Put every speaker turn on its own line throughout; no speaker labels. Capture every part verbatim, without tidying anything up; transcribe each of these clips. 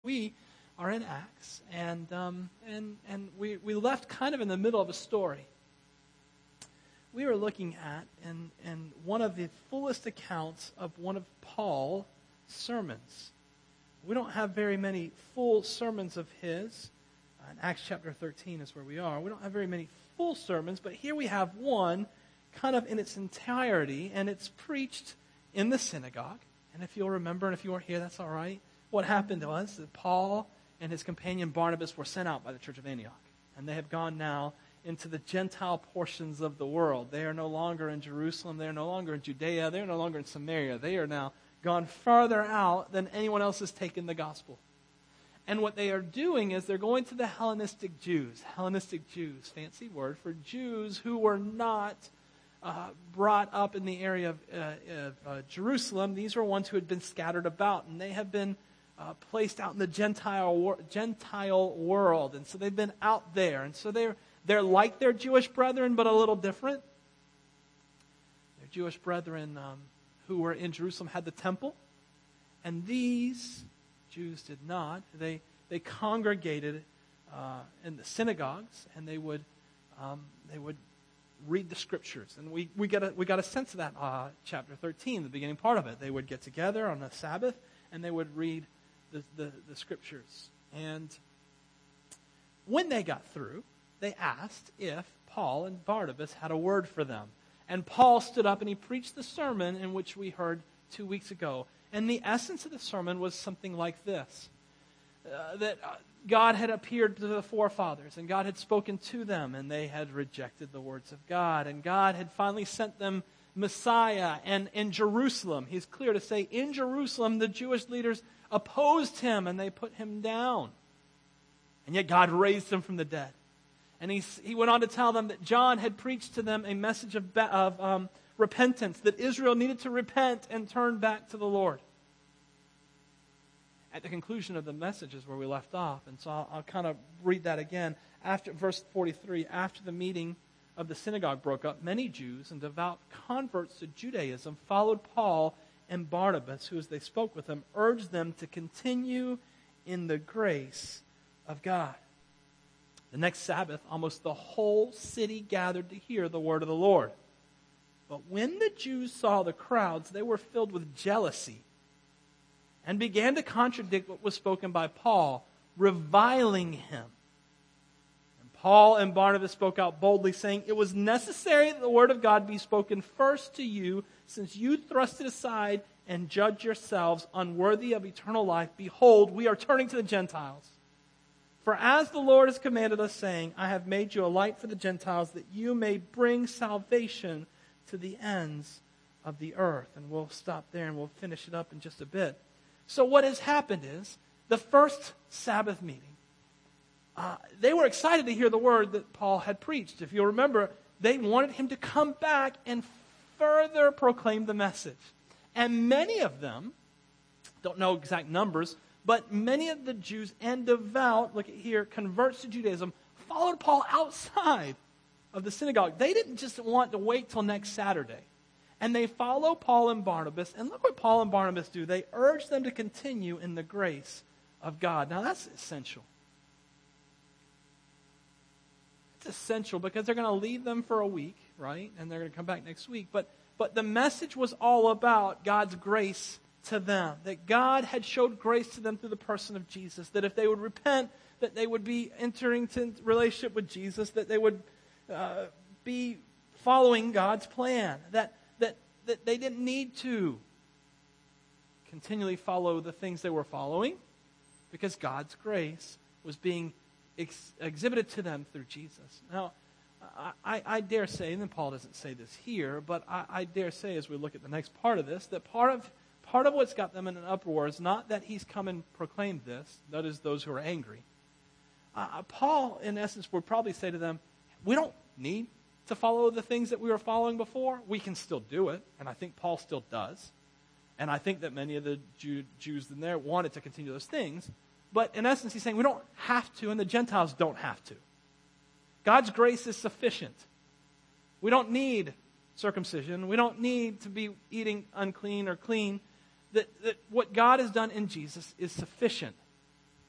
We are in Acts, and um, and and we, we left kind of in the middle of a story. We were looking at and and one of the fullest accounts of one of Paul's sermons. We don't have very many full sermons of his. Uh, in Acts chapter thirteen is where we are. We don't have very many full sermons, but here we have one kind of in its entirety, and it's preached in the synagogue. And if you'll remember, and if you weren't here, that's all right. What happened was that Paul and his companion Barnabas were sent out by the church of Antioch. And they have gone now into the Gentile portions of the world. They are no longer in Jerusalem. They are no longer in Judea. They are no longer in Samaria. They are now gone farther out than anyone else has taken the gospel. And what they are doing is they're going to the Hellenistic Jews. Hellenistic Jews, fancy word for Jews who were not uh, brought up in the area of, uh, of uh, Jerusalem. These were ones who had been scattered about, and they have been Uh, placed out in the Gentile wor- Gentile world. And so they've been out there. And so they're, they're like their Jewish brethren, but a little different. Their Jewish brethren um, who were in Jerusalem had the temple. And these Jews did not. They, they congregated uh, in the synagogues, and they would, um, they would read the scriptures. And we, we, got a, we got a sense of that uh, chapter thirteen, the beginning part of it. They would get together on the Sabbath, and they would read The, the, the scriptures. And when they got through, they asked if Paul and Barnabas had a word for them. And Paul stood up and he preached the sermon in which we heard two weeks ago. And the essence of the sermon was something like this. Uh, that God had appeared to the forefathers, and God had spoken to them, and they had rejected the words of God. And God had finally sent them Messiah. And in Jerusalem, he's clear to say, in Jerusalem, the Jewish leaders opposed him, and they put him down. And yet God raised him from the dead. And he, he went on to tell them that John had preached to them a message of, of um, repentance, that Israel needed to repent and turn back to the Lord. At the conclusion of the message is where we left off. And so I'll, I'll kind of read that again. After verse forty-three, after the meeting of the synagogue broke up, many Jews and devout converts to Judaism followed Paul and Barnabas, who, as they spoke with them, urged them to continue in the grace of God. The next Sabbath, almost the whole city gathered to hear the word of the Lord. But when the Jews saw the crowds, they were filled with jealousy and began to contradict what was spoken by Paul, reviling him. And Paul and Barnabas spoke out boldly, saying, "It was necessary that the word of God be spoken first to you, since you thrust it aside and judge yourselves unworthy of eternal life. Behold, we are turning to the Gentiles. For as the Lord has commanded us, saying, I have made you a light for the Gentiles, that you may bring salvation to the ends of the earth." And we'll stop there and we'll finish it up in just a bit. So what has happened is, the first Sabbath meeting, uh, they were excited to hear the word that Paul had preached. If you'll remember, they wanted him to come back and further proclaim the message. And many of them, don't know exact numbers, but many of the Jews and devout, look at here, converts to Judaism, followed Paul outside of the synagogue. They didn't just want to wait till next Saturday. And they follow Paul and Barnabas, and look what Paul and Barnabas do. They urge them to continue in the grace of God. Now that's essential. It's essential because they're going to leave them for a week, right? And they're going to come back next week. But But the message was all about God's grace to them. That God had showed grace to them through the person of Jesus. That if they would repent, that they would be entering into relationship with Jesus. That they would uh, be following God's plan. That, that, that they didn't need to continually follow the things they were following, because God's grace was being ex- exhibited to them through Jesus. Now, I, I dare say, and then Paul doesn't say this here, but I, I dare say as we look at the next part of this, that part of part of what's got them in an uproar is not that he's come and proclaimed this, that is those who are angry. Uh, Paul, in essence, would probably say to them, we don't need to follow the things that we were following before. We can still do it, and I think Paul still does. And I think that many of the Jew, Jews in there wanted to continue those things. But in essence, he's saying we don't have to, and the Gentiles don't have to. God's grace is sufficient. We don't need circumcision. We don't need to be eating unclean or clean. That, that what God has done in Jesus is sufficient.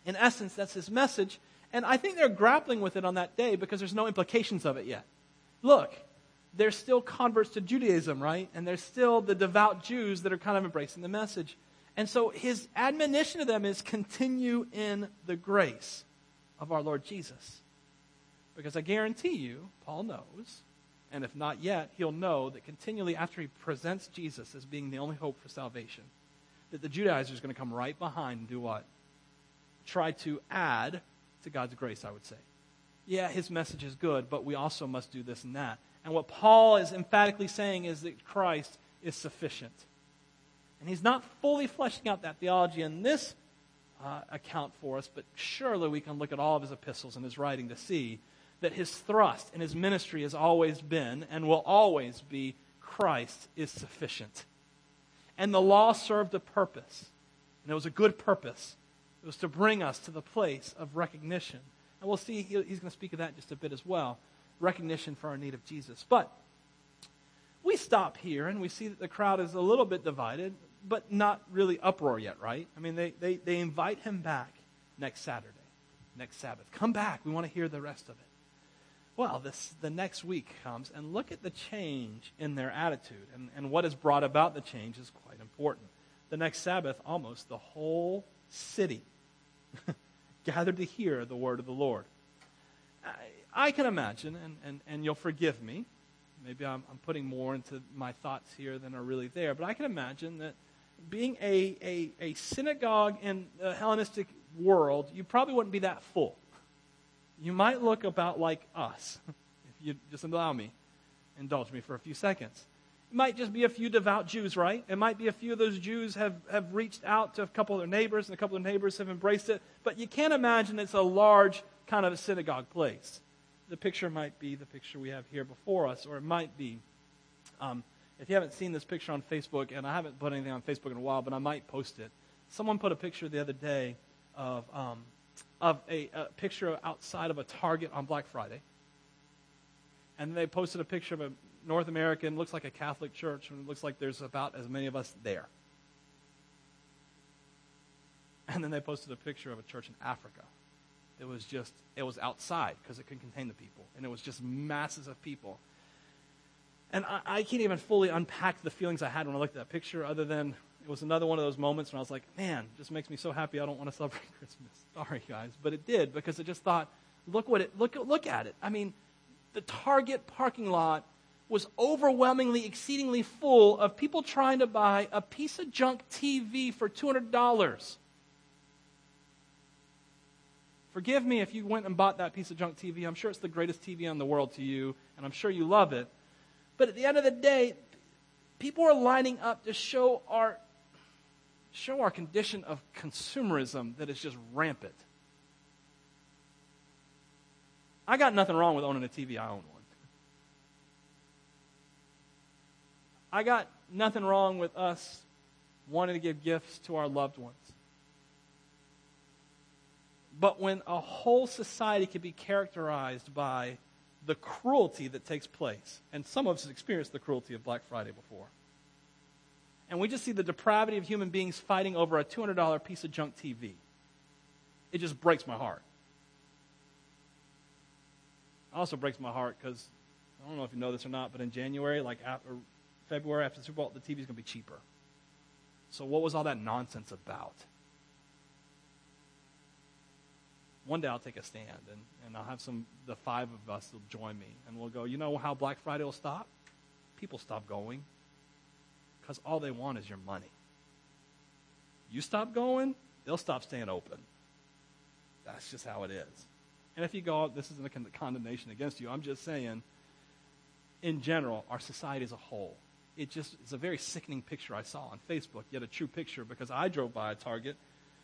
In essence, that's his message. And I think they're grappling with it on that day because there's no implications of it yet. Look, there's still converts to Judaism, right? And there's still the devout Jews that are kind of embracing the message. And so his admonition to them is continue in the grace of our Lord Jesus. Because I guarantee you, Paul knows, and if not yet, he'll know that continually after he presents Jesus as being the only hope for salvation, that the Judaizers are going to come right behind and do what? Try to add to God's grace, I would say. Yeah, his message is good, but we also must do this and that. And what Paul is emphatically saying is that Christ is sufficient. And he's not fully fleshing out that theology in this uh, account for us, but surely we can look at all of his epistles and his writing to see that his thrust in his ministry has always been and will always be Christ is sufficient. And the law served a purpose, and it was a good purpose. It was to bring us to the place of recognition. And we'll see, he's going to speak of that just a bit as well. Recognition for our need of Jesus. But we stop here and we see that the crowd is a little bit divided, but not really uproar yet, right? I mean, they, they, they invite him back next Saturday, next Sabbath. Come back. We want to hear the rest of it. Well, this the next week comes, and look at the change in their attitude. And, and what has brought about the change is quite important. The next Sabbath, almost the whole city gathered to hear the word of the Lord. I, I can imagine, and, and, and you'll forgive me, maybe I'm, I'm putting more into my thoughts here than are really there, but I can imagine that being a, a, a synagogue in the Hellenistic world, you probably wouldn't be that full. You might look about like us, if you just allow me, indulge me for a few seconds. It might just be a few devout Jews, right? It might be a few of those Jews have, have reached out to a couple of their neighbors, and a couple of neighbors have embraced it. But you can't imagine it's a large kind of a synagogue place. The picture might be the picture we have here before us, or it might be, um, if you haven't seen this picture on Facebook, and I haven't put anything on Facebook in a while, but I might post it. Someone put a picture the other day of um, of a, a picture outside of a Target on Black Friday. And they posted a picture of a North American, looks like a Catholic church, and it looks like there's about as many of us there. And then they posted a picture of a church in Africa. It was just, it was outside because it couldn't contain the people. And it was just masses of people. And I, I can't even fully unpack the feelings I had when I looked at that picture, other than it was another one of those moments when I was like, man, it just makes me so happy I don't want to celebrate Christmas. Sorry, guys. But it did, because it just thought, look what it, look, look at it. I mean, the Target parking lot was overwhelmingly, exceedingly full of people trying to buy a piece of junk T V for two hundred dollars. Forgive me if you went and bought that piece of junk T V. I'm sure it's the greatest T V in the world to you, and I'm sure you love it. But at the end of the day, people are lining up to show our show our condition of consumerism that is just rampant. I got nothing wrong with owning a T V. I own one. I got nothing wrong with us wanting to give gifts to our loved ones. But when a whole society can be characterized by the cruelty that takes place, and some of us have experienced the cruelty of Black Friday before, and we just see the depravity of human beings fighting over a two hundred dollars piece of junk T V, it just breaks my heart. It also breaks my heart because, I don't know if you know this or not, but in January, like after, February after the Super Bowl, the T V is going to be cheaper. So what was all that nonsense about? One day I'll take a stand, and, and I'll have some, the five of us will join me, and we'll go, you know how Black Friday will stop? People stop going because all they want is your money. You stop going, they'll stop staying open. That's just how it is. And if you go, this isn't a condemnation against you, I'm just saying, in general, our society as a whole, it just is a very sickening picture I saw on Facebook, yet a true picture, because I drove by a Target.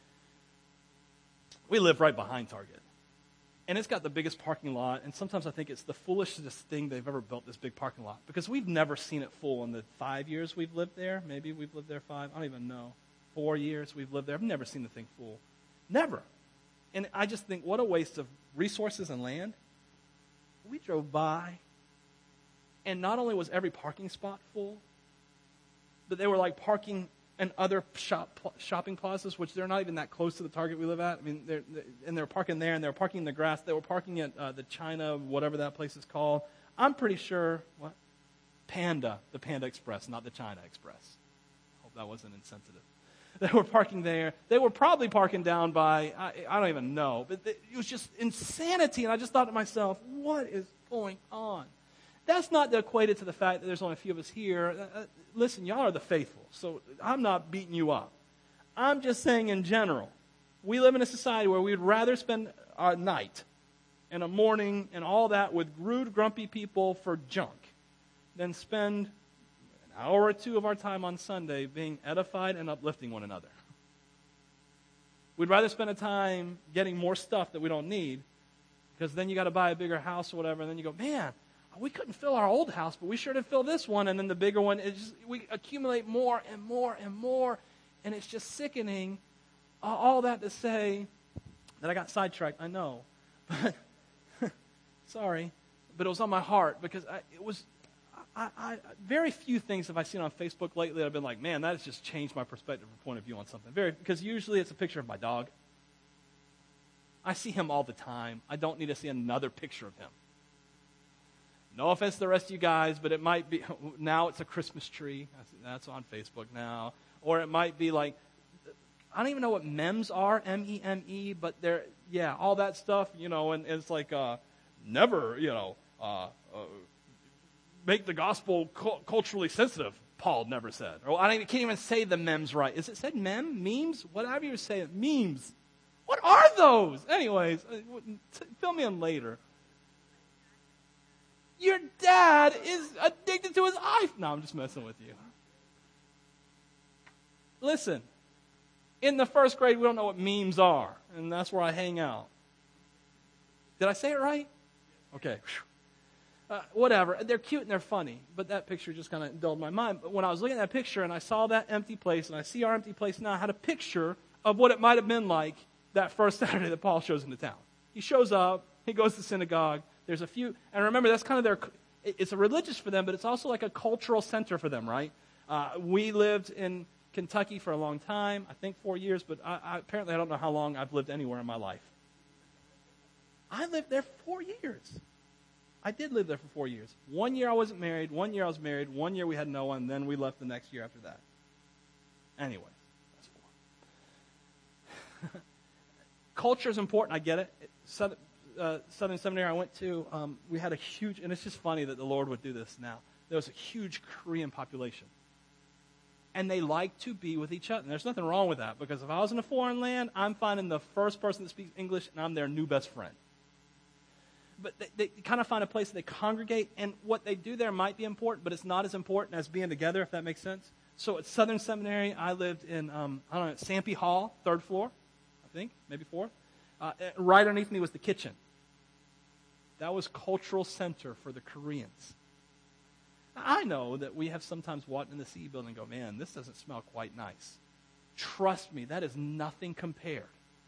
We live right behind Target. And it's got the biggest parking lot, and sometimes I think it's the foolishest thing they've ever built, this big parking lot, because we've never seen it full in the five years we've lived there. Maybe we've lived there five, I don't even know. Four years we've lived there. I've never seen the thing full. Never. And I just think, what a waste of resources and land. We drove by, and not only was every parking spot full, but they were like parking and other shop, shopping plazas, which they're not even that close to the Target we live at. I mean, they're, they're, and they're parking there, and they're parking in the grass. They were parking at uh, the China, whatever that place is called. I'm pretty sure, what? Panda, the Panda Express, not the China Express. Hope that wasn't insensitive. They were parking there. They were probably parking down by, I, I don't even know, but it was just insanity. And I just thought to myself, what is going on? That's not to equate it to the fact that there's only a few of us here. Uh, listen, y'all are the faithful, so I'm not beating you up. I'm just saying in general, we live in a society where we'd rather spend our night and a morning and all that with rude, grumpy people for junk than spend hour or two of our time on Sunday being edified and uplifting one another. We'd rather spend a time getting more stuff that we don't need, because then you got to buy a bigger house or whatever, and then you go, man, we couldn't fill our old house, but we sure did fill this one, and then the bigger one, it's just, we accumulate more and more and more, and it's just sickening. Uh, all that to say that I got sidetracked, I know, but sorry, but it was on my heart, because I, it was... I, I, very few things have I seen on Facebook lately that I've been like, man, that has just changed my perspective or point of view on something. Very, because usually it's a picture of my dog. I see him all the time. I don't need to see another picture of him. No offense to the rest of you guys, but it might be, now it's a Christmas tree. That's on Facebook now. Or it might be like, I don't even know what memes are, M E M E, but they're, yeah, all that stuff, you know, and it's like, uh, never, you know, uh, uh make the gospel cu- culturally sensitive, Paul never said. Or I don't even, can't even say the memes right. Is it said mem? Memes? Whatever you say it. Memes. What are those? Anyways, t- fill me in later. Your dad is addicted to his iPhone. No, I'm just messing with you. Listen, in the first grade, we don't know what memes are, and that's where I hang out. Did I say it right? Okay. Whew. Uh, whatever, they're cute and they're funny, but that picture just kind of dulled my mind. But when I was looking at that picture and I saw that empty place, and I see our empty place now, I had a picture of what it might have been like that first Saturday that Paul shows into town. He shows up, he goes to synagogue, there's a few, and remember, that's kind of their, it's a religious for them, but it's also like a cultural center for them, right? Uh, we lived in Kentucky for a long time, I think four years, but I, I, apparently I don't know how long I've lived anywhere in my life. I lived there four years. I did live there for four years. One year I wasn't married. One year I was married. One year we had no one. Then we left the next year after that. Anyway, that's four. Culture is important. I get it. Southern, uh, Southern Seminary I went to, um, we had a huge, and it's just funny that the Lord would do this now. There was a huge Korean population. And they like to be with each other. And there's nothing wrong with that, because if I was in a foreign land, I'm finding the first person that speaks English, and I'm their new best friend. But they, they kind of find a place that they congregate, and what they do there might be important, but it's not as important as being together, if that makes sense. So at Southern Seminary, I lived in, um, I don't know, Sampy Hall, third floor, I think, maybe fourth. Uh, right underneath me was the kitchen. That was cultural center for the Koreans. Now, I know that we have sometimes walked in the C E building and go, man, this doesn't smell quite nice. Trust me, that is nothing compared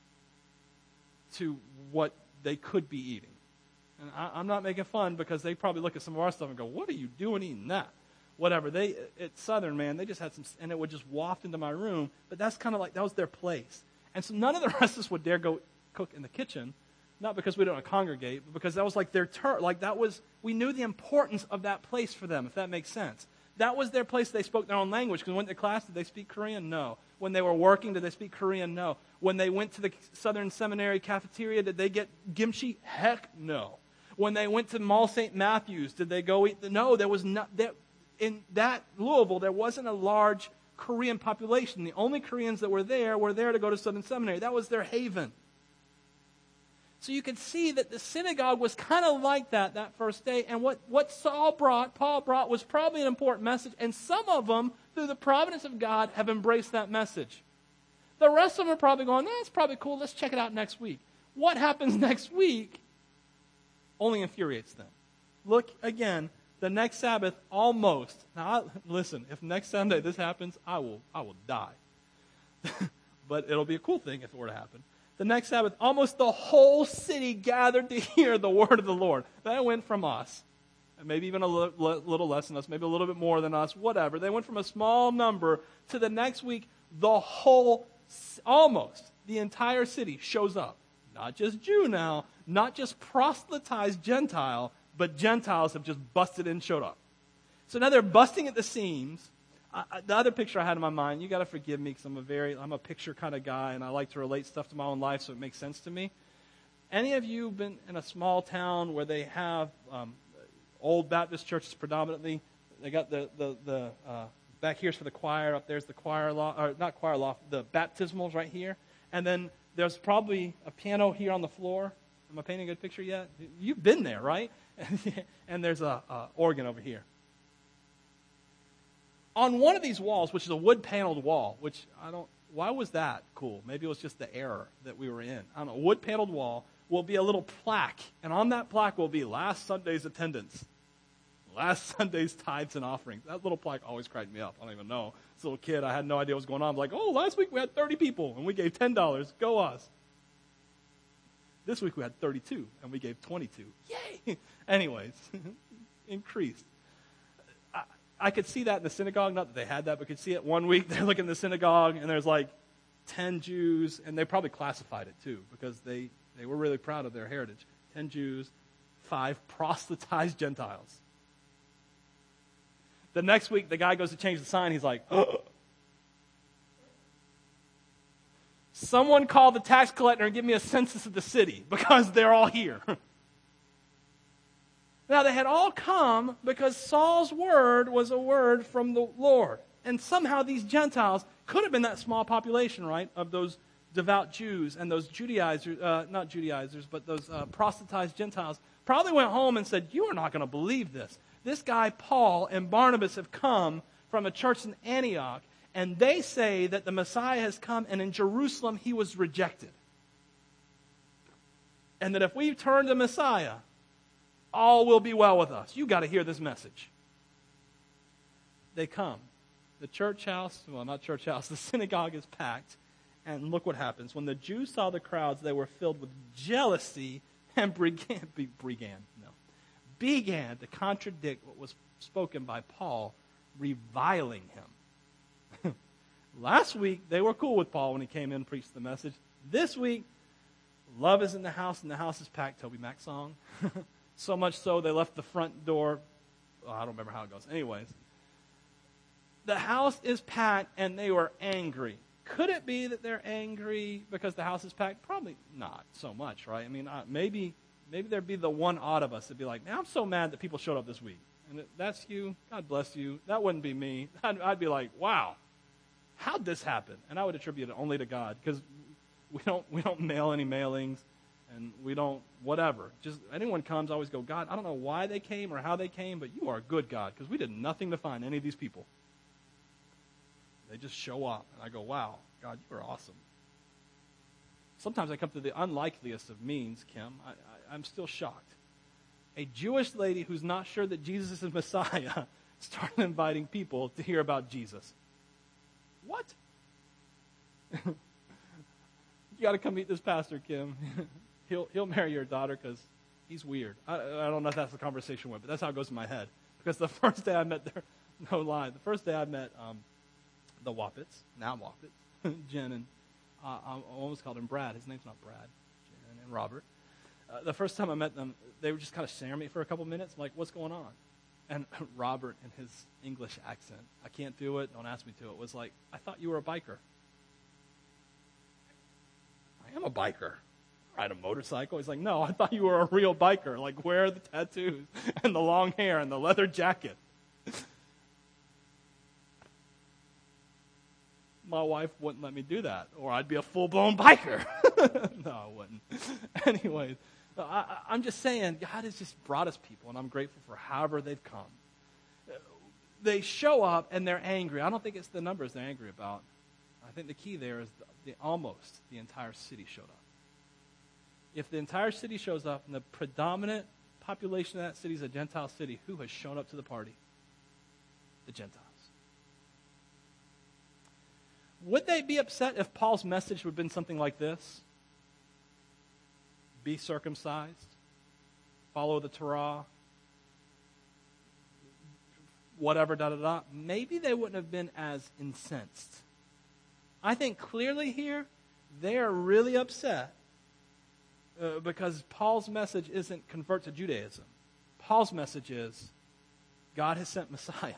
to what they could be eating. And I, I'm not making fun, because they probably look at some of our stuff and go, what are you doing eating that? Whatever. They, at Southern, man, they just had some, and it would just waft into my room. But that's kind of like, that was their place. And so none of the rest of us would dare go cook in the kitchen, not because we don't congregate, but because that was like their turn. Like that was, we knew the importance of that place for them, if that makes sense. That was their place. They spoke their own language. Because when they went to class, did they speak Korean? No. When they were working, did they speak Korean? No. When they went to the Southern Seminary cafeteria, did they get kimchi? Heck no. When they went to Mall Saint Matthews, did they go eat? The, no, there was not. There, in that Louisville, there wasn't a large Korean population. The only Koreans that were there were there to go to Southern Seminary. That was their haven. So you could see that the synagogue was kind of like that that first day. And what, what Saul brought, Paul brought, was probably an important message. And some of them, through the providence of God, have embraced that message. The rest of them are probably going, that's probably cool. Let's check it out next week. What happens next week only infuriates them. Look, again, the next Sabbath, almost. Now, I, listen, if next Sunday this happens, I will I will die. But it'll be a cool thing if it were to happen. The next Sabbath, almost the whole city gathered to hear the word of the Lord. That went from us. maybe even a li- li- little less than us, maybe a little bit more than us, whatever. They went from a small number to the next week, the whole, almost the entire city shows up. Not just Jew now, not just proselytized Gentile, but Gentiles have just busted in and showed up. So now they're busting at the seams. I, I, the other picture I had in my mind, you got to forgive me because I'm a very, I'm a picture kind of guy, and I like to relate stuff to my own life so it makes sense to me. Any of you been in a small town where they have um, old Baptist churches predominantly? They got the, the, the uh, back here's for the choir, up there's the choir loft, or not choir loft, the baptismals right here. And then there's probably a piano here on the floor. Am I painting a good picture yet? You've been there, right? And there's a, a organ over here. On one of these walls, which is a wood-paneled wall, which I don't, why was that cool? Maybe it was just the era that we were in. I don't know, a wood-paneled wall will be a little plaque, and on that plaque will be last Sunday's attendance, last Sunday's tithes and offerings. That little plaque always cracked me up. I don't even know. As a little kid, I had no idea what was going on. I'm like, oh, last week we had thirty people, and we gave ten dollars. Go us. This week we had thirty-two, and we gave twenty-two. Yay! Anyways, increased. I, I could see that in the synagogue. Not that they had that, but could see it one week. They're looking in the synagogue, and there's like ten Jews, and they probably classified it too, because they, they were really proud of their heritage. ten Jews, five proselytized Gentiles. The next week, the guy goes to change the sign. He's like, oh. Someone call the tax collector and give me a census of the city because they're all here. Now, they had all come because Saul's word was a word from the Lord. And somehow these Gentiles could have been that small population, right, of those devout Jews and those Judaizers, uh, not Judaizers, but those uh, proselytized Gentiles, probably went home and said, you are not going to believe this. This guy, Paul, and Barnabas have come from a church in Antioch, and they say that the Messiah has come, and in Jerusalem he was rejected. And that if we turn to Messiah, all will be well with us. You got to hear this message. They come. The church house, well, not church house, the synagogue is packed. And look what happens. When the Jews saw the crowds, they were filled with jealousy and began, began, no, began to contradict what was spoken by Paul, reviling him. Last week, they were cool with Paul when he came in and preached the message. This week, love is in the house, and the house is packed. Toby Mac song. So much so, they left the front door. Oh, I don't remember how it goes. Anyways, the house is packed, and they were angry. Could it be that they're angry because the house is packed? Probably not so much, right? I mean, uh, maybe maybe there'd be the one odd of us that'd be like, man, I'm so mad that people showed up this week. And if that's you, God bless you. That wouldn't be me. I'd, I'd be like, wow, how'd this happen? And I would attribute it only to God, because we don't we don't mail any mailings, and we don't whatever. Just anyone comes, I always go, God, I don't know why they came or how they came, but you are a good God, because we did nothing to find any of these people. They just show up, and I go, wow, God, you are awesome. Sometimes I come to the unlikeliest of means, Kim. I, I, I'm still shocked. A Jewish lady who's not sure that Jesus is Messiah started inviting people to hear about Jesus. What? You got to come meet this pastor, Kim. he'll he'll marry your daughter because he's weird. I, I don't know if that's the conversation went, but that's how it goes in my head. Because the first day I met their, no lie, the first day I met um, the Wappets, now Wappets, Jen and, uh, I almost called him Brad. His name's not Brad. Jen and Robert. Uh, the first time I met them, they were just kind of staring at me for a couple minutes, like, what's going on? And Robert, in his English accent, I can't do it, don't ask me to, it was like, I thought you were a biker. I am a biker. I ride a motorcycle. He's like, no, I thought you were a real biker. Like, where are the tattoos and the long hair and the leather jacket? My wife wouldn't let me do that, or I'd be a full-blown biker. No, I wouldn't. Anyways, I, I'm just saying, God has just brought us people, and I'm grateful for however they've come. They show up, and they're angry. I don't think it's the numbers they're angry about. I think the key there is the, the almost the entire city showed up. If the entire city shows up, and the predominant population of that city is a Gentile city, who has shown up to the party? The Gentiles. Would they be upset if Paul's message would have been something like this? Be circumcised, follow the Torah, whatever, da da da, maybe they wouldn't have been as incensed. I think clearly here, they are really upset uh, because Paul's message isn't convert to Judaism. Paul's message is, God has sent Messiah.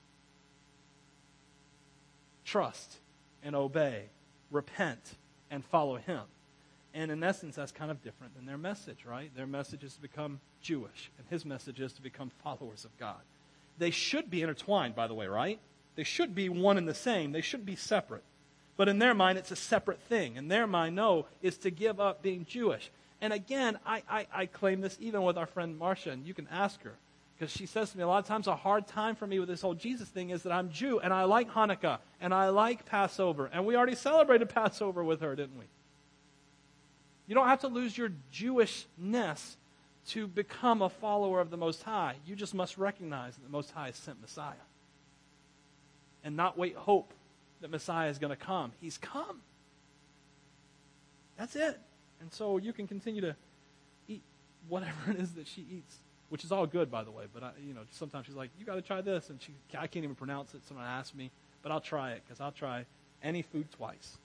Trust and obey, repent and follow him. And in essence, that's kind of different than their message, right? Their message is to become Jewish, and his message is to become followers of God. They should be intertwined, by the way, right? They should be one and the same. They should be separate. But in their mind, it's a separate thing. In their mind, no, it's to give up being Jewish. And again, I, I, I claim this even with our friend Marcia, and you can ask her. Because she says to me, a lot of times a hard time for me with this whole Jesus thing is that I'm Jew, and I like Hanukkah, and I like Passover. And we already celebrated Passover with her, didn't we? You don't have to lose your Jewishness to become a follower of the Most High. You just must recognize that the Most High has sent Messiah. And not wait hope that Messiah is going to come. He's come. That's it. And so you can continue to eat whatever it is that she eats, which is all good, by the way. But I, you know, sometimes she's like, "You got to try this," and she, I can't even pronounce it. Someone asked me, but I'll try it because I'll try any food twice.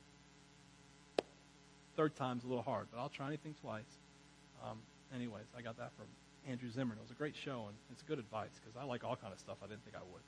Third time's a little hard, but I'll try anything twice. Um, anyways, I got that from Andrew Zimmern. It was a great show, and it's good advice because I like all kind of stuff I didn't think I would.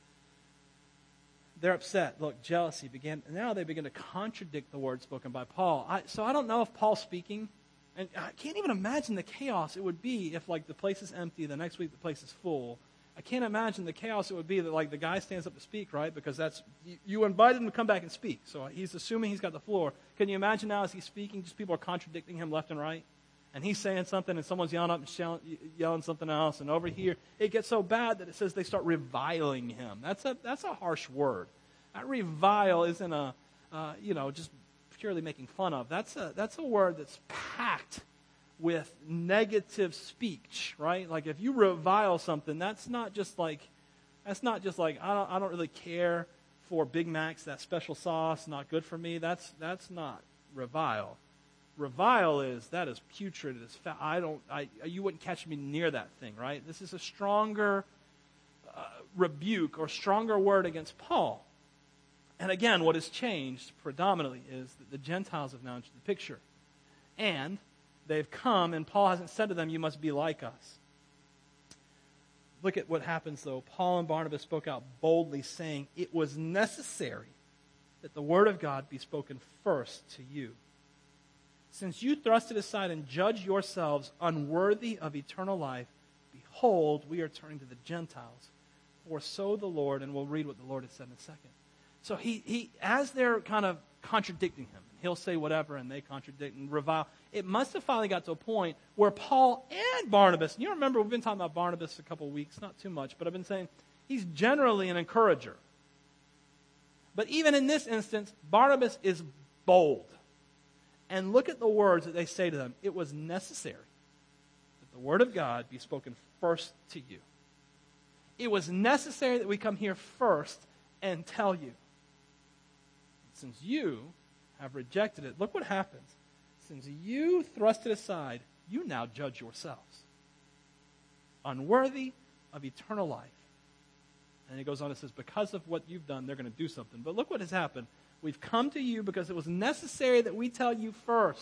They're upset. Look, jealousy began. Now they begin to contradict the word spoken by Paul. I, so I don't know if Paul's speaking, and I can't even imagine the chaos it would be if, like, the place is empty, the next week the place is full. I can't imagine the chaos it would be that, like, the guy stands up to speak, right? Because that's, you, you invited him to come back and speak. So he's assuming he's got the floor. Can you imagine now as he's speaking, just people are contradicting him left and right? And he's saying something, and someone's yelling up and yelling, yelling something else. And over here, it gets so bad that it says they start reviling him. That's a that's a harsh word. That revile isn't a, uh, you know, just purely making fun of. That's a that's a word that's packed with negative speech, right? Like if you revile something, that's not just like, that's not just like I don't I don't really care for Big Macs. That special sauce not good for me. That's that's not revile. Revile is, that is putrid. It is fa- I don't, I, you wouldn't catch me near that thing, right? This is a stronger uh, rebuke or stronger word against Paul. And again, what has changed predominantly is that the Gentiles have now entered the picture. And they've come, and Paul hasn't said to them, you must be like us. Look at what happens, though. Paul and Barnabas spoke out boldly, saying, it was necessary that the word of God be spoken first to you. Since you thrust it aside and judge yourselves unworthy of eternal life, behold, we are turning to the Gentiles. For so the Lord, and we'll read what the Lord has said in a second. So he, he as they're kind of contradicting him, he'll say whatever, and they contradict and revile. It must have finally got to a point where Paul and Barnabas, and you remember we've been talking about Barnabas a couple of weeks, not too much, but I've been saying he's generally an encourager. But even in this instance, Barnabas is bold. And look at the words that they say to them. It was necessary that the word of God be spoken first to you. It was necessary that we come here first and tell you. Since you have rejected it, look what happens. Since you thrust it aside, you now judge yourselves unworthy of eternal life. And he goes on and says, because of what you've done, they're going to do something. But look what has happened. We've come to you because it was necessary that we tell you first.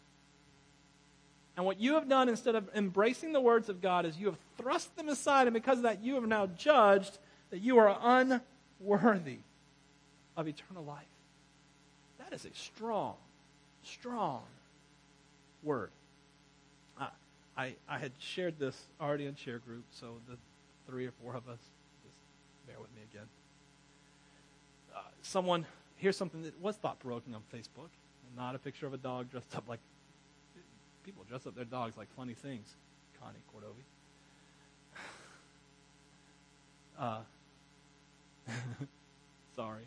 And what you have done instead of embracing the words of God is you have thrust them aside, and because of that you have now judged that you are unworthy of eternal life. That is a strong, strong word. I, I, I had shared this already in share group, so the three or four of us, just bear with me again. Uh, someone... Here's something that was thought-provoking on Facebook. Not a picture of a dog dressed up like... People dress up their dogs like funny things. Connie Cordovi. Uh, sorry.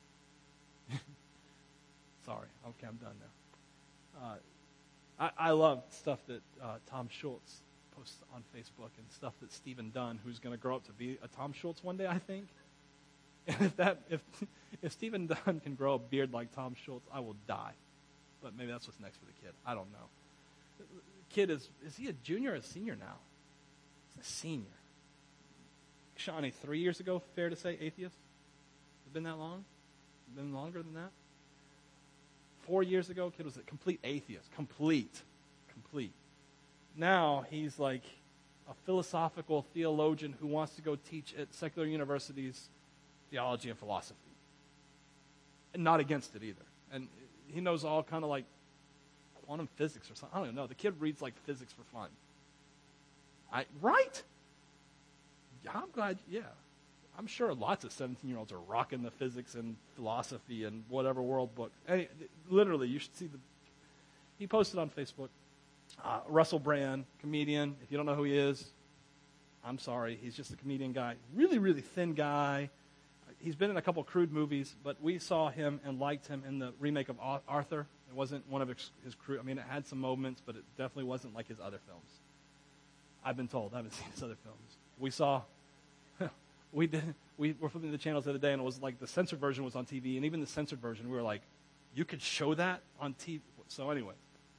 Sorry. Okay, I'm done now. Uh, I, I love stuff that uh, Tom Schultz posts on Facebook and stuff that Stephen Dunn, who's going to grow up to be a Tom Schultz one day, I think. And if that, if if Stephen Dunn can grow a beard like Tom Schultz, I will die. But maybe that's what's next for the kid. I don't know. The kid is, is he a junior or a senior now? He's a senior. Shawnee, three years ago, fair to say, atheist? Has it been that long? Has it been longer than that? Four years ago, kid was a complete atheist. Complete. Complete. Now he's like a philosophical theologian who wants to go teach at secular universities theology and philosophy. And not against it either. And he knows all kind of like quantum physics or something. I don't even know. The kid reads like physics for fun. I right? Yeah, I'm glad, yeah. I'm sure lots of seventeen-year-olds are rocking the physics and philosophy and whatever world book. Any, literally, you should see the... He posted on Facebook, uh, Russell Brand, comedian. If you don't know who he is, I'm sorry. He's just a comedian guy. Really, really thin guy. He's been in a couple crude movies, but we saw him and liked him in the remake of Arthur. It wasn't one of his, his crude... I mean, it had some moments, but it definitely wasn't like his other films. I've been told. I haven't seen his other films. We saw... We did. We were flipping the channels the other day, and it was like the censored version was on T V, and even the censored version, we were like, "You could show that on T V." So anyway,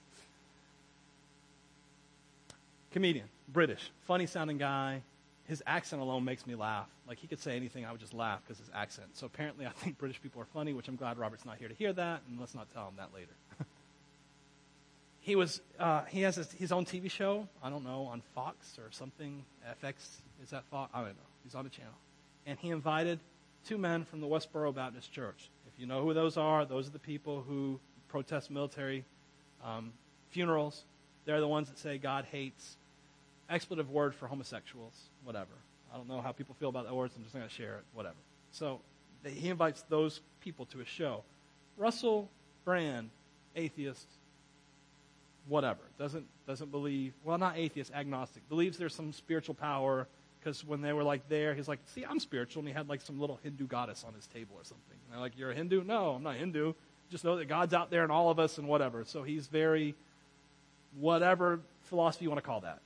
comedian, British, funny-sounding guy. His accent alone makes me laugh. Like he could say anything, I would just laugh because his accent. So apparently, I think British people are funny, which I'm glad Robert's not here to hear that, and let's not tell him that later. he was. Uh, he has his, his own T V show. I don't know, on Fox or something. F X. Is that Fox? I don't know. He's on a channel. And he invited two men from the Westboro Baptist Church. If you know who those are, those are the people who protest military um, funerals. They're the ones that say God hates. Expletive word for homosexuals, whatever. I don't know how people feel about that word, so I'm just going to share it, whatever. So they, he invites those people to his show. Russell Brand, atheist, whatever, doesn't doesn't believe, well, not atheist, agnostic, believes there's some spiritual power, because when they were like there, he's like, see, I'm spiritual, and he had like some little Hindu goddess on his table or something. And they're like, you're a Hindu? No, I'm not Hindu. Just know that God's out there in all of us and whatever. So he's very, whatever philosophy you want to call that.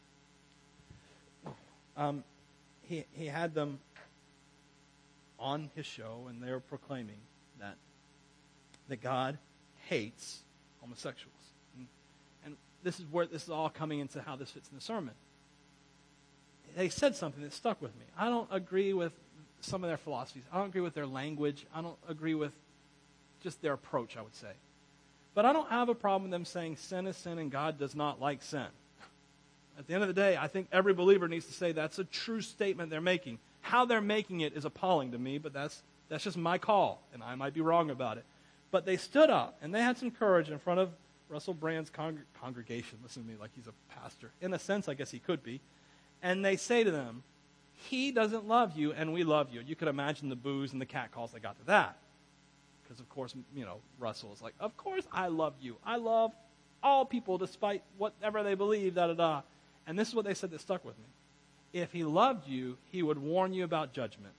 Um, he he had them on his show, and they were proclaiming that that God hates homosexuals. And, and this is where this is all coming into how this fits in the sermon. They said something that stuck with me. I don't agree with some of their philosophies. I don't agree with their language. I don't agree with just their approach, I would say. But I don't have a problem with them saying sin is sin and God does not like sin. At the end of the day, I think every believer needs to say that's a true statement they're making. How they're making it is appalling to me, but that's that's just my call, and I might be wrong about it. But they stood up, and they had some courage in front of Russell Brand's con- congregation. Listen to me like he's a pastor. In a sense, I guess he could be. And they say to them, he doesn't love you, and we love you. You could imagine the boos and the catcalls that got to that. Because, of course, you know, Russell is like, of course I love you. I love all people despite whatever they believe, da-da-da. And this is what they said that stuck with me. If he loved you, he would warn you about judgment.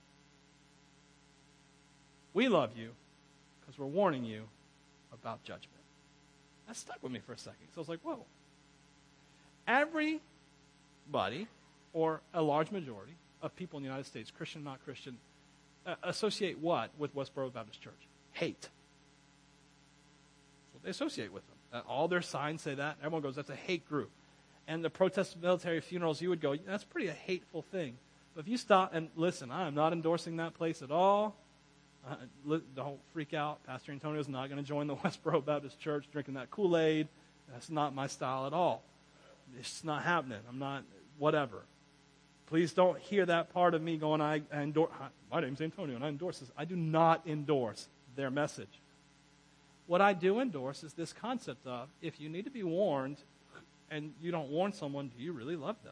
We love you because we're warning you about judgment. That stuck with me for a second. So I was like, whoa. Everybody, or a large majority of people in the United States, Christian, not Christian, uh, associate what with Westboro Baptist Church? Hate. That's what they associate with them. Uh, all their signs say that. Everyone goes, that's a hate group. And the protest military funerals, you would go, that's pretty a hateful thing. But if you stop and listen, I am not endorsing that place at all. Uh, li- don't freak out. Pastor Antonio is not going to join the Westboro Baptist Church drinking that Kool-Aid. That's not my style at all. It's not happening. I'm not, whatever. Please don't hear that part of me going, I, I endorse, my name's Antonio, and I endorse this. I do not endorse their message. What I do endorse is this concept of, if you need to be warned and you don't warn someone, do you really love them?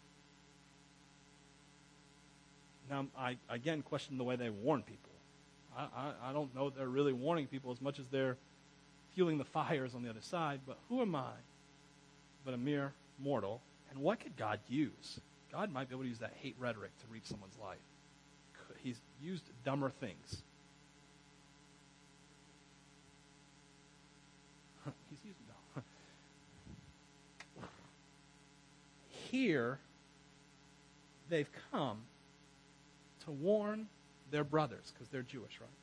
Now, I, again, question the way they warn people. I, I, I don't know if they're really warning people as much as they're fueling the fires on the other side, but who am I but a mere mortal? And what could God use? God might be able to use that hate rhetoric to reach someone's life. He's used dumber things. He's used no. Here, they've come to warn their brothers, because they're Jewish, right?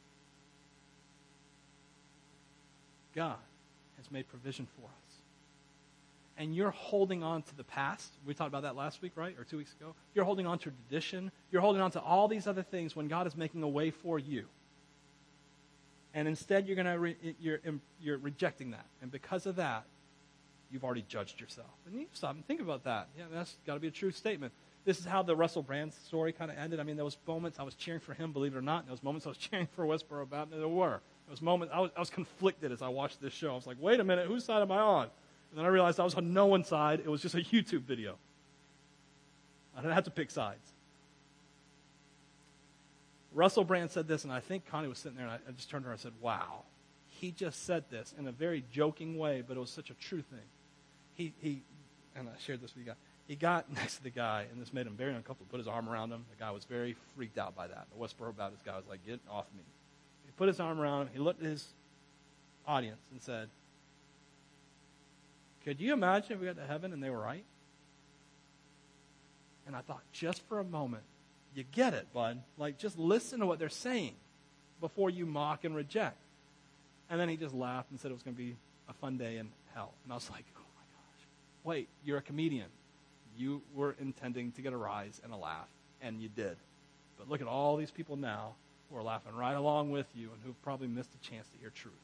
God has made provision for us. and you're holding on to the past, we talked about that last week, right, or two weeks ago, you're holding on to tradition, you're holding on to all these other things when God is making a way for you. And instead, you're going to re- you're you're rejecting that, and because of that, you've already judged yourself. And you stop and think about that. Yeah, that's got to be a true statement. This is how the Russell Brand story kind of ended. I mean, there was moments I was cheering for him, believe it or not. And there was moments I was cheering for Westboro Baptist. There were. There was moments I was I was conflicted as I watched this show. I was like, wait a minute, whose side am I on? And then I realized I was on no one's side. It was just a YouTube video. I didn't have to pick sides. Russell Brand said this, and I think Connie was sitting there, and I, I just turned to her and said, wow. He just said this in a very joking way, but it was such a true thing. He, he and I shared this with you guys. He got next to the guy, and this made him very uncomfortable, put his arm around him. The guy was very freaked out by that. The Westboro Baptist guy was like, get off me. He put his arm around him. He looked at his audience and said, could you imagine if we got to heaven and they were right? And I thought, just for a moment, you get it, bud. Like, just listen to what they're saying before you mock and reject. And then he just laughed and said it was going to be a fun day in hell. And I was like, oh my gosh, wait, you're a comedian. You were intending to get a rise and a laugh, and you did. But look at all these people now who are laughing right along with you and who've probably missed a chance to hear truth.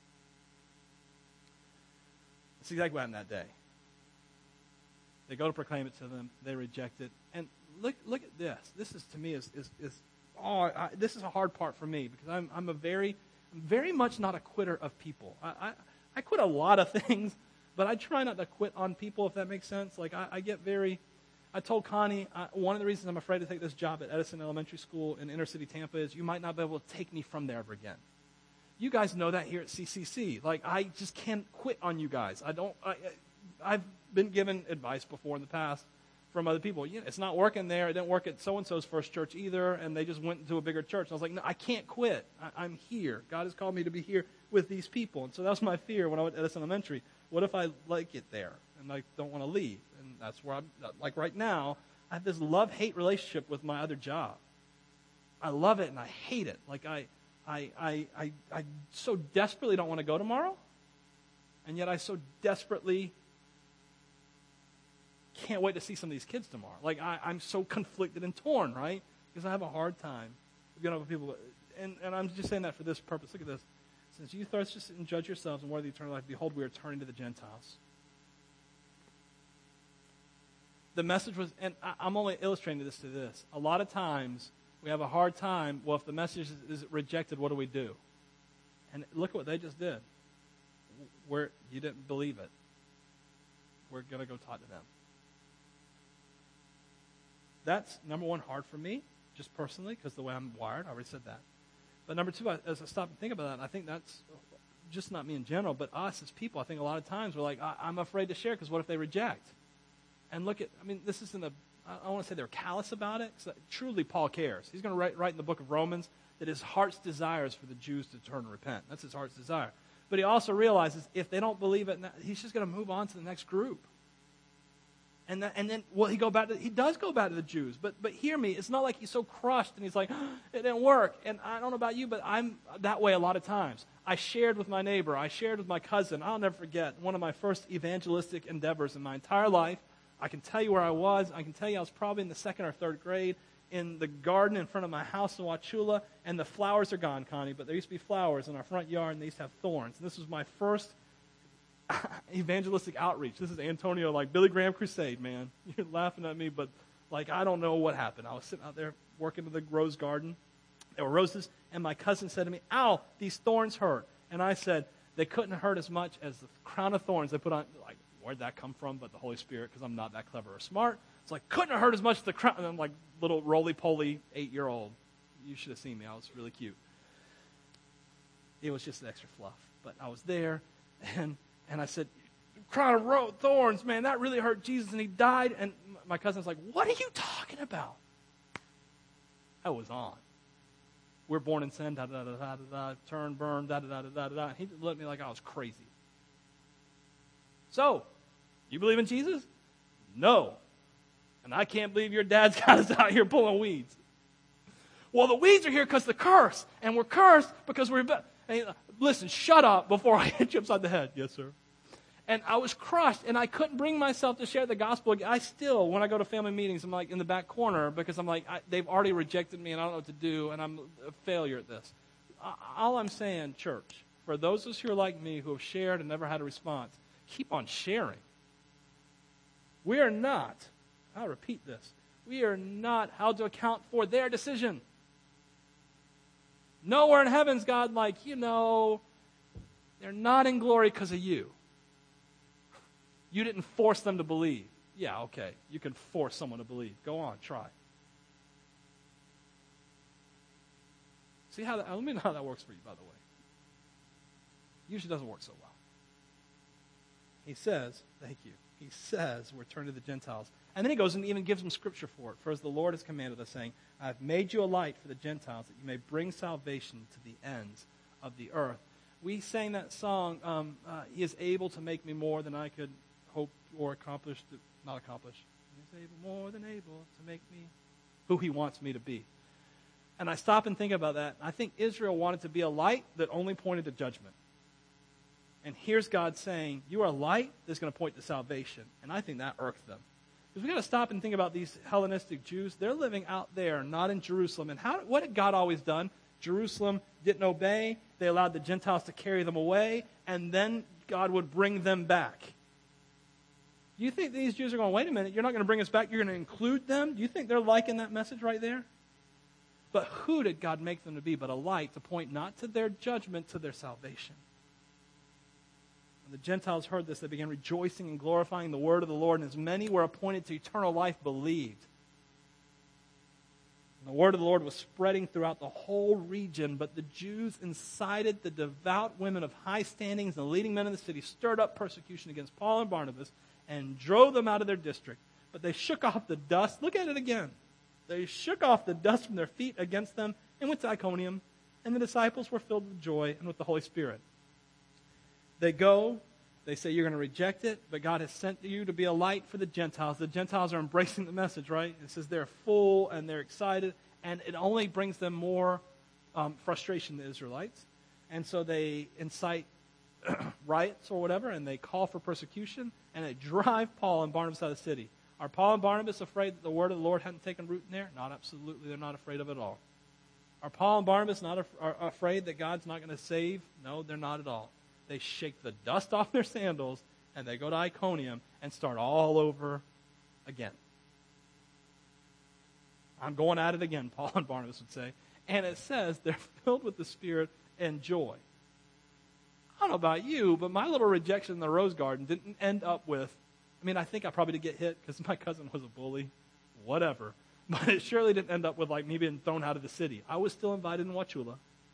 That's exactly what happened that day. They go to proclaim it to them. They reject it. And look look at this. This is, to me, is, is, is oh, I, this is a hard part for me because I'm, I'm a very, I'm very much not a quitter of people. I, I, I quit a lot of things, but I try not to quit on people, if that makes sense. Like, I, I get very, I told Connie, uh, one of the reasons I'm afraid to take this job at Edison Elementary School in inner city Tampa is you might not be able to take me from there ever again. You guys know that here at C C C. Like, I just can't quit on you guys. I don't, I, I've been given advice before in the past from other people. You know, it's not working there. It didn't work at so-and-so's first church either, and they just went into a bigger church. And I was like, no, I can't quit. I, I'm here. God has called me to be here with these people. And so that was my fear when I went to Edison Elementary. What if I like it there and I don't want to leave? And that's where I'm, like right now, I have this love-hate relationship with my other job. I love it and I hate it. Like I, I, I, I, I so desperately don't want to go tomorrow, and yet I so desperately can't wait to see some of these kids tomorrow. Like, I, I'm so conflicted and torn, right? Because I have a hard time getting over people. And, and I'm just saying that for this purpose. Look at this. Since you thirst and judge yourselves and worthy of eternal life, behold, we are turning to the Gentiles. The message was, and I, I'm only illustrating this to this. A lot of times, we have a hard time, well, if the message is, is rejected, what do we do? And look at what they just did. Where you didn't believe it. We're going to go talk to them. That's, number one, hard for me, just personally, because the way I'm wired. I already said that. But number two, as I stop and think about that, I think that's just not me in general, but us as people. I think a lot of times we're like, I, I'm afraid to share because what if they reject? And look at, I mean, this isn't a, I don't want to say they're callous about it, because truly Paul cares. He's going to write, write in the book of Romans that his heart's desire is for the Jews to turn and repent. That's his heart's desire. But he also realizes if they don't believe it, he's just going to move on to the next group. And, that, and then, well, he go back to, he does go back to the Jews. But but hear me, it's not like he's so crushed and he's like, oh, it didn't work. And I don't know about you, but I'm that way a lot of times. I shared with my neighbor. I shared with my cousin. I'll never forget one of my first evangelistic endeavors in my entire life. I can tell you where I was. I can tell you I was probably in the second or third grade in the garden in front of my house in Wauchula. And the flowers are gone, Connie. But there used to be flowers in our front yard, and they used to have thorns. And this was my first evangelistic outreach. This is Antonio, like Billy Graham crusade, man. You're laughing at me, but like I don't know what happened. I was sitting out there working in the rose garden. There were roses, and my cousin said to me, ow, these thorns hurt. And I said, they couldn't hurt as much as the crown of thorns they put on. Like, where'd that come from? But the Holy Spirit, because I'm not that clever or smart. It's like, couldn't hurt as much as the crown. And I'm like, little roly-poly eight-year-old. You should have seen me. I was really cute. It was just an extra fluff. But I was there, and And I said, crown of ro- thorns, man, that really hurt Jesus, and he died. And my cousin was like, what are you talking about? I was on. We're born in sin, da-da-da-da-da-da, turn, burn, da-da-da-da-da-da. And he looked at me like I was crazy. So, you believe in Jesus? No. And I can't believe your dad's got us out here pulling weeds. Well, the weeds are here because the curse, and we're cursed because we're... And he, listen, shut up before I hit you upside the head. Yes, sir. And I was crushed, and I couldn't bring myself to share the gospel. I still, when I go to family meetings, I'm like in the back corner because I'm like, I, they've already rejected me, and I don't know what to do, and I'm a failure at this. All I'm saying, church, for those of us who are like me, who have shared and never had a response, keep on sharing. We are not, I'll repeat this, we are not held to account for their decision. Nowhere in heaven's God like, you know, they're not in glory because of you. You didn't force them to believe. Yeah, okay, you can force someone to believe. Go on, try. See how that, let me know how that works for you, by the way. Usually doesn't work so well. He says, thank you, he says, we're turned to the Gentiles. And then he goes and even gives them scripture for it. For as the Lord has commanded us, saying, I have made you a light for the Gentiles, that you may bring salvation to the ends of the earth. We sang that song, um, uh, he is able to make me more than I could hope or accomplish, to, not accomplish. He's able, more than able to make me who he wants me to be. And I stop and think about that. I think Israel wanted to be a light that only pointed to judgment. And here's God saying, you are a light that's going to point to salvation. And I think that irked them. Because we've got to stop and think about these Hellenistic Jews. They're living out there, not in Jerusalem. And how? What had God always done? Jerusalem didn't obey. They allowed the Gentiles to carry them away. And then God would bring them back. Do you think these Jews are going, wait a minute, you're not going to bring us back, you're going to include them? Do you think they're liking that message right there? But who did God make them to be but a light to point not to their judgment, to their salvation? When the Gentiles heard this, they began rejoicing and glorifying the word of the Lord, and as many were appointed to eternal life believed. And the word of the Lord was spreading throughout the whole region, but the Jews incited the devout women of high standings and the leading men in the city, stirred up persecution against Paul and Barnabas, and drove them out of their district. But they shook off the dust. Look at it again. They shook off the dust from their feet against them and went to Iconium. And the disciples were filled with joy and with the Holy Spirit. They go. They say, you're going to reject it, but God has sent you to be a light for the Gentiles. The Gentiles are embracing the message, right? It says they're full and they're excited. And it only brings them more um, frustration, the Israelites. And so they incite riots or whatever, and they call for persecution, and they drive Paul and Barnabas out of the city. Are Paul and Barnabas afraid that the word of the Lord hadn't taken root in there? Not absolutely. They're not afraid of it at all. Are Paul and Barnabas not af- are afraid that God's not going to save? No, they're not at all. They shake the dust off their sandals, and they go to Iconium and start all over again. I'm going at it again, Paul and Barnabas would say. And it says they're filled with the Spirit and joy. I don't know about you, but my little rejection in the Rose Garden didn't end up with, I mean, I think I probably did get hit because my cousin was a bully, whatever. But it surely didn't end up with like me being thrown out of the city. I was still invited in Wauchula.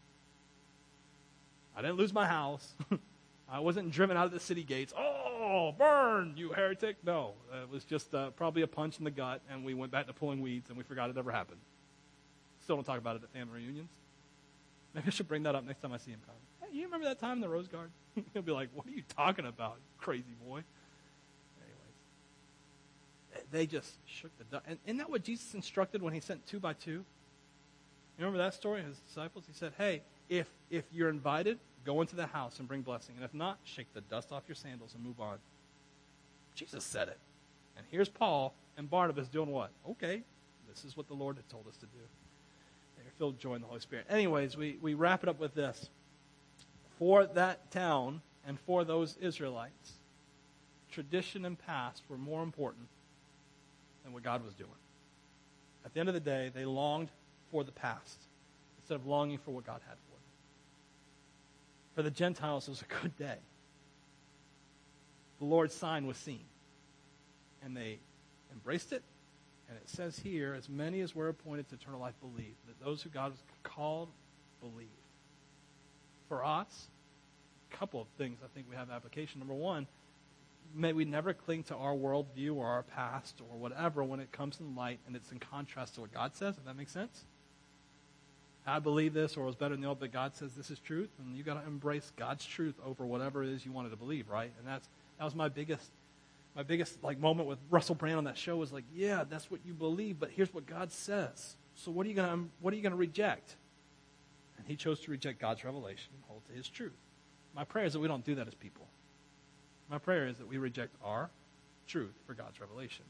I didn't lose my house. I wasn't driven out of the city gates. Oh, burn, you heretic. No, it was just uh, probably a punch in the gut, and we went back to pulling weeds, and we forgot it ever happened. Still don't talk about it at family reunions. Maybe I should bring that up next time I see him. Hey, you remember that time in the Rose Garden? He'll be like, what are you talking about, crazy boy? Anyways, they just shook the dust. And isn't that what Jesus instructed when he sent two by two? You remember that story? His disciples, he said, hey, if if you're invited, go into the house and bring blessing. And if not, shake the dust off your sandals and move on. Jesus said it. And here's Paul and Barnabas doing what? Okay, this is what the Lord had told us to do. They're filled with joy in the Holy Spirit. Anyways, we, we wrap it up with this. For that town and for those Israelites, tradition and past were more important than what God was doing. At the end of the day, they longed for the past instead of longing for what God had for them. For the Gentiles, it was a good day. The Lord's sign was seen. And they embraced it. And it says here, as many as were appointed to eternal life believe. That those who God has called, believe. For us, a couple of things I think we have application. Number one, may we never cling to our worldview or our past or whatever when it comes in light and it's in contrast to what God says, if that makes sense. I believe this or it was better than the old, but God says this is truth, and you got to embrace God's truth over whatever it is you wanted to believe, right? And that's that was my biggest my biggest like moment with Russell Brand on that show was like, yeah, that's what you believe, but here's what God says. So what are you gonna what are you gonna reject? And he chose to reject God's revelation and hold to his truth. My prayer is that we don't do that as people. My prayer is that we reject our truth for God's revelation.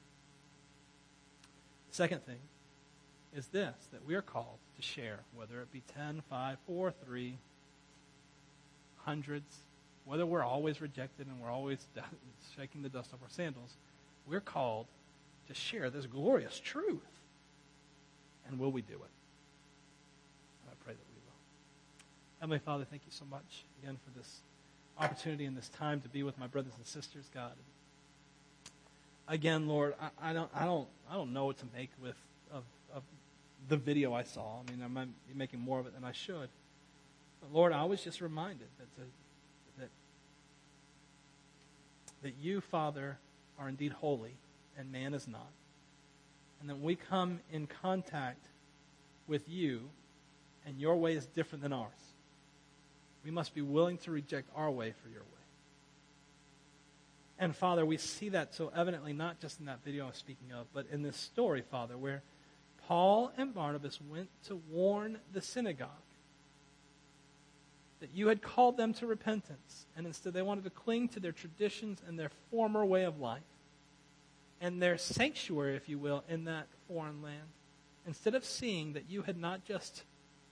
The second thing is this, that we are called to share, whether it be ten, five, four, three, hundreds, whether we're always rejected and we're always shaking the dust off our sandals, we're called to share this glorious truth. And will we do it? And I pray that we will. Heavenly Father, thank you so much again for this opportunity and this time to be with my brothers and sisters, God. Again, Lord, I, I don't, I don't, I don't know what to make with of, of the video I saw. I mean, I might be making more of it than I should. But Lord, I was just reminded that to, that that you, Father, are indeed holy, and man is not, and that when we come in contact with you, and your way is different than ours, we must be willing to reject our way for your way. And Father, we see that so evidently, not just in that video I was speaking of, but in this story, Father, where Paul and Barnabas went to warn the synagogue that you had called them to repentance, and instead they wanted to cling to their traditions and their former way of life, and their sanctuary, if you will, in that foreign land, instead of seeing that you had not just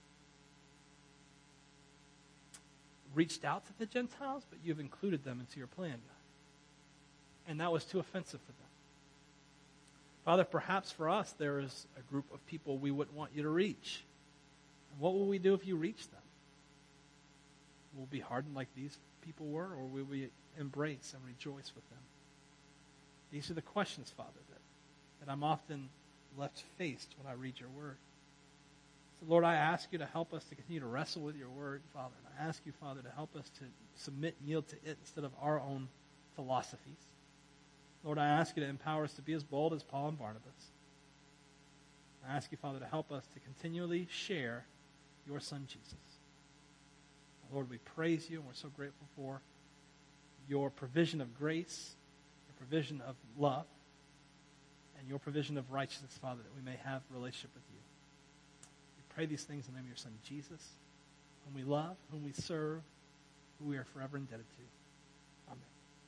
reached out to the Gentiles, but you've included them into your plan, God. And that was too offensive for them. Father, perhaps for us there is a group of people we wouldn't want you to reach. And what will we do if you reach them? Will we be hardened like these people were, or will we embrace and rejoice with them? These are the questions, Father, that, that I'm often left faced when I read your word. So, Lord, I ask you to help us to continue to wrestle with your word, Father. And I ask you, Father, to help us to submit and yield to it instead of our own philosophies. Lord, I ask you to empower us to be as bold as Paul and Barnabas. I ask you, Father, to help us to continually share your Son, Jesus. Lord, we praise you, and we're so grateful for your provision of grace, your provision of love, and your provision of righteousness, Father, that we may have a relationship with you. We pray these things in the name of your Son, Jesus, whom we love, whom we serve, who we are forever indebted to. Amen.